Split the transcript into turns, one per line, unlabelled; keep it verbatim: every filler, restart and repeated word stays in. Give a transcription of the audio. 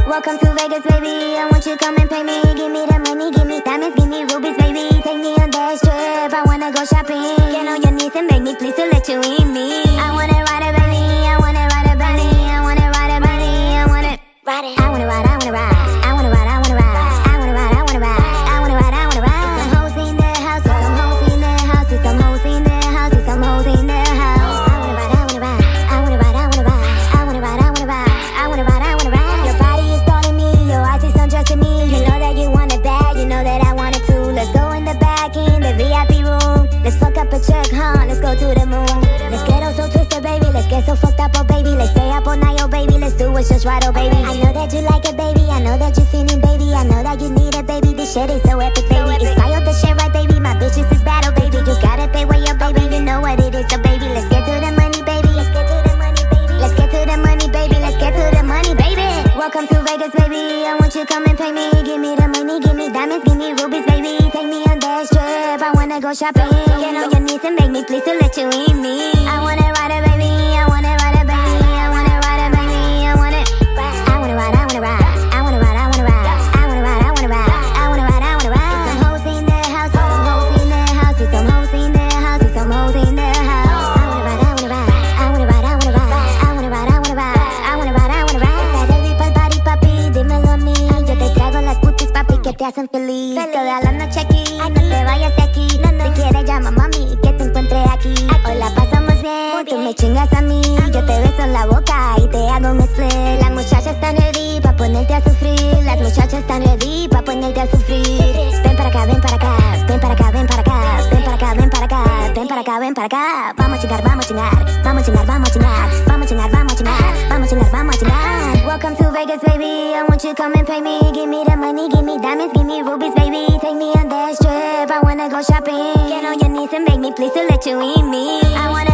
Welcome to Vegas, baby. I want you to come and pay me. Give me the money, give me diamonds, give me rubies, baby. Take me on that trip, I wanna go shopping. Get on your knees and beg me, please, to let you in me. I wanna ride it, baby. I wanna ride it, baby. I wanna ride it, baby. I wanna ride it. I wanna ride, I wanna ride. I wanna ride, I wanna ride. I wanna ride, I wanna ride. I wanna ride, I wanna ride. Some hoes in the house, some hoes in the house, some hoes in the house, some hoes in the house. I wanna ride, I wanna ride. I wanna ride, I wanna ride. I wanna ride, I wanna ride. I wanna ride, I wanna ride. Your body is calling me, your eyes is undressing me. You know that you want it bad, you know that I want it too. Let's go in the back, in the V I P room. Let's fuck up a check, huh? Let's go to the moon. Let's get all so twisted, baby. Let's get so fucked up, oh baby. Let's stay up all night, oh baby. Let's do what's just right, oh baby. I know that you like it, baby. I know that you're feeling, baby. I know that you need it, baby. This shit is so epic, baby. It's fire the shit right, baby. My bitches is battle, baby. You gotta pay way up, baby. You know what it is, so baby. Let's get to the money, baby. Let's get to the money, baby. Let's get to the money, baby. Let's get to the money, baby. Welcome to Vegas, baby. I want you to come and pay me. Give me the money, give me diamonds, give me rubies, baby. Take me on that trip, I wanna go shopping. Get on your knees and beg me, please, to let you in me. I wanna ride it, baby. I wanna ride it, baby. I wanna ride it, baby. I wanna I wanna ride, I wanna ride. I wanna ride, I wanna ride. I wanna ride, I wanna ride. I wanna ride, I wanna ride. Some hoes in the house, some hoes in the house, some hoes in the house, some hoes in the house. I wanna ride, I wanna ride. I wanna ride, I wanna ride. I wanna ride, I wanna ride. I wanna ride, I wanna ride. Está ready pa'l party, papi, dímelo a mí. Yo te traigo las putis, papi, que te hacen feliz. Toda la noche aquí, no te vayas de aquí. Si quieres llama mami, que te encuentre aquí. Hoy la pasamos bien, tú me chingas a mí. Yo te beso en la boca y te hago un split. Las muchachas están ready pa' ponerte a sufrir. Las muchachas están ready pa' ponerte a sufrir. Ven para acá, ven para acá, ven para acá, ven para acá, ven para acá, ven para acá, ven para acá, ven para acá. Vamos a chingar, vamos a chingar, vamos a chingar, vamos a chingar, vamos a chingar, vamos a chingar, vamos a chingar, vamos a chingar. Welcome to Vegas, baby. I want you to come and pay me. Give me the money, give me diamonds, give me rubies, baby. Take me on that trip, I wanna go shopping. Get on your knees and beg me, please, to let you in me. I wanna